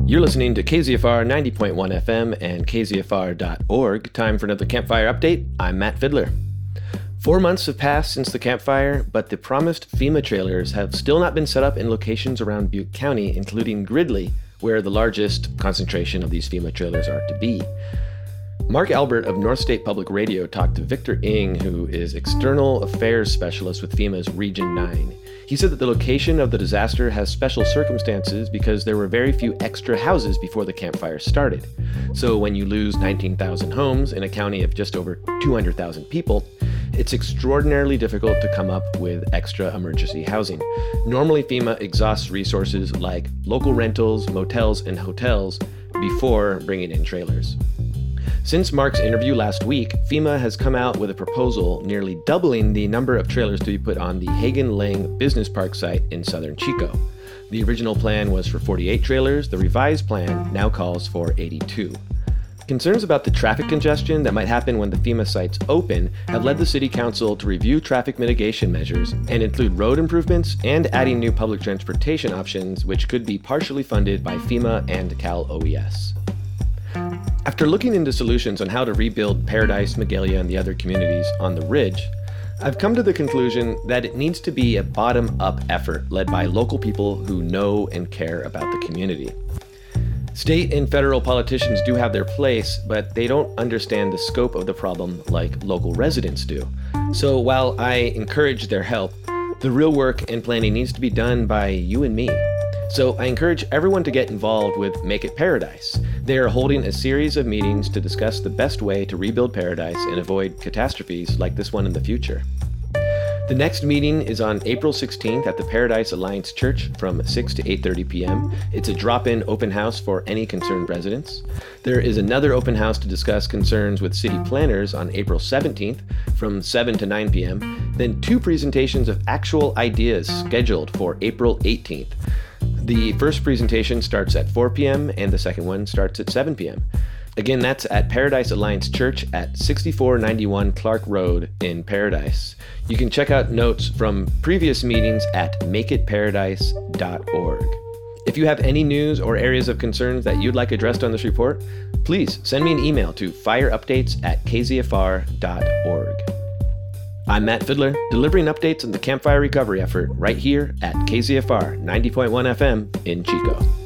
You're listening to KZFR 90.1 FM and KZFR.org. Time for another campfire update. I'm Matt Fiddler. 4 months have passed since the campfire, but the promised FEMA trailers have still not been set up in locations around Butte County, including Gridley, where the largest concentration of these FEMA trailers are to be. Mark Albert of North State Public Radio talked to Victor Ng, who is External Affairs Specialist with FEMA's Region 9. He said that the location of the disaster has special circumstances because there were very few extra houses before the campfire started. So when you lose 19,000 homes in a county of just over 200,000 people, it's extraordinarily difficult to come up with extra emergency housing. Normally, FEMA exhausts resources like local rentals, motels, and hotels before bringing in trailers. Since Mark's interview last week, FEMA has come out with a proposal nearly doubling the number of trailers to be put on the Hagen Lang Business Park site in southern Chico. The original plan was for 48 trailers. The revised plan now calls for 82. Concerns about the traffic congestion that might happen when the FEMA sites open have led the City Council to review traffic mitigation measures and include road improvements and adding new public transportation options, which could be partially funded by FEMA and Cal OES. After looking into solutions on how to rebuild Paradise, Magalia, and the other communities on the Ridge, I've come to the conclusion that it needs to be a bottom-up effort led by local people who know and care about the community. State and federal politicians do have their place, but they don't understand the scope of the problem like local residents do. So while I encourage their help, the real work and planning needs to be done by you and me. So I encourage everyone to get involved with Make It Paradise. They are holding a series of meetings to discuss the best way to rebuild Paradise and avoid catastrophes like this one in the future. The next meeting is on April 16th at the Paradise Alliance Church from 6 to 8:30 p.m. It's a drop-in open house for any concerned residents. There is another open house to discuss concerns with city planners on April 17th from 7 to 9 p.m. Then 2 presentations of actual ideas scheduled for April 18th. The first presentation starts at 4 p.m. and the second one starts at 7 p.m. Again, that's at Paradise Alliance Church at 6491 Clark Road in Paradise. You can check out notes from previous meetings at makeitparadise.org. If you have any news or areas of concerns that you'd like addressed on this report, please send me an email to fireupdates@kzfr.org. I'm Matt Fiddler, delivering updates on the campfire recovery effort right here at KZFR 90.1 FM in Chico.